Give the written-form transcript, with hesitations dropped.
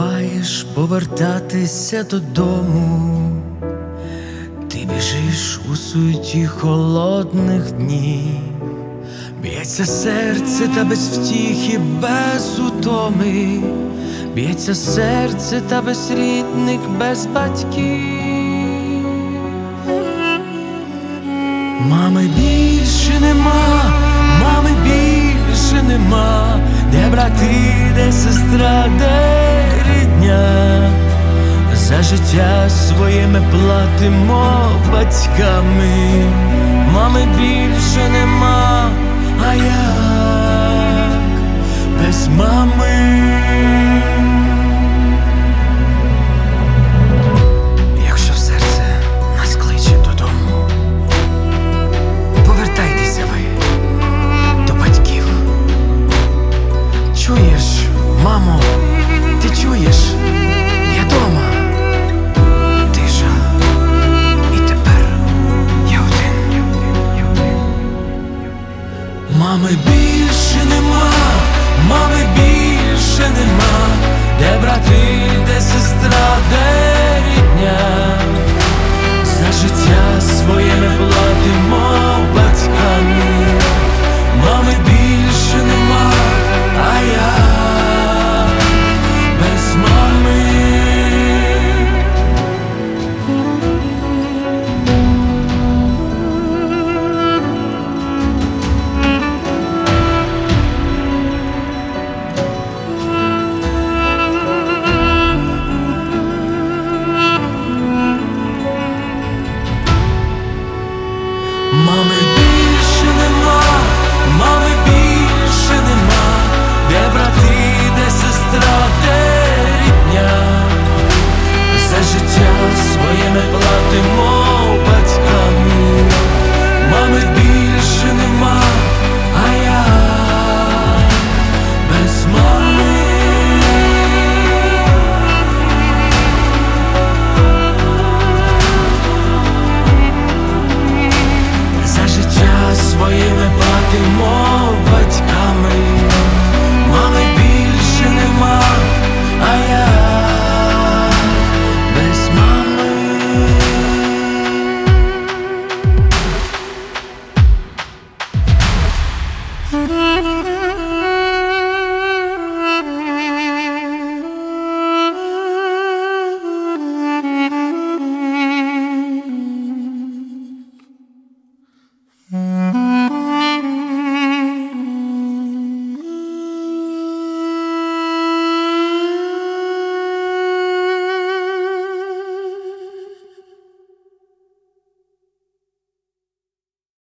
забуваєш повертатися додому, ти біжиш у суеті холодних днів, б'ється серце та без втіхи, без утоми, б'ється серце та без рідних, без батьків. Мами більше нема, мами більше нема, де брати, де сестра, де рідня. За життя своє ми платимо батьками. Мами більше нема, а як без мами? Якщо серце нас кличе додому, повертайтеся ви до батьків. Чуєш, мамо, ти чуєш? Я дома. Тиша. І тепер я один. Мами більше нема, мами більше нема, де брати, де сестра, де рідня. За життя своє ми платимо батьками. Мами більше нема, а я без мами. Мами більше нема, мами більше нема, де брати, де сестра, де рідня. За життя своє ми платимо батьками. Мами більше нема.